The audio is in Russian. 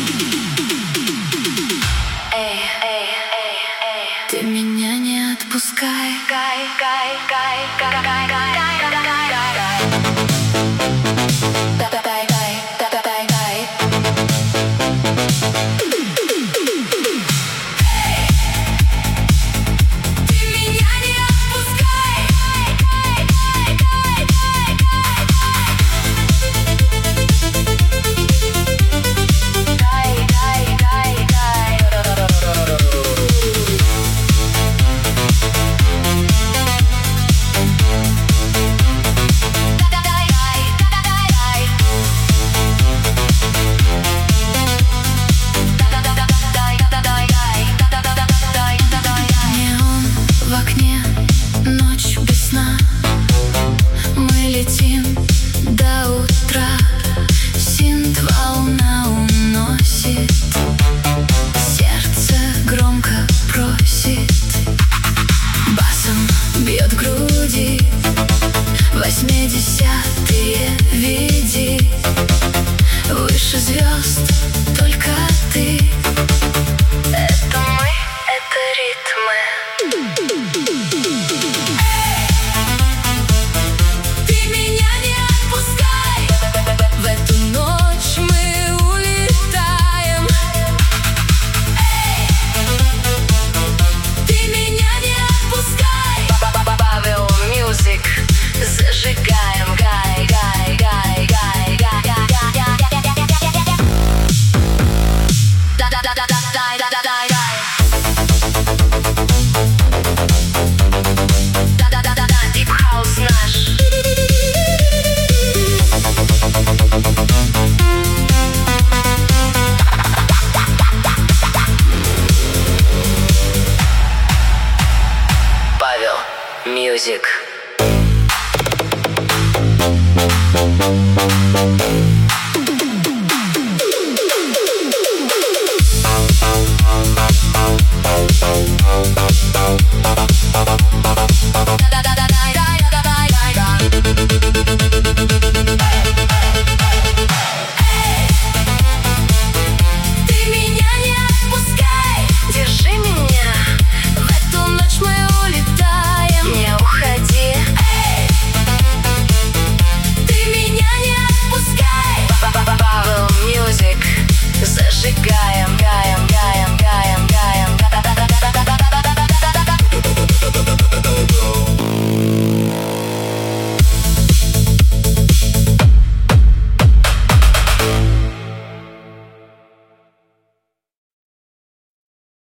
Ты меня не отпускай. Восьмидесятые веди выше звезд, только ты. Это мы, это ритмы. Ты меня не отпускай. В эту ночь мы улетаем. Ты меня не отпускай. Павел Music. Зажигаем, гай. Deep House наш. Павел Music. Da da da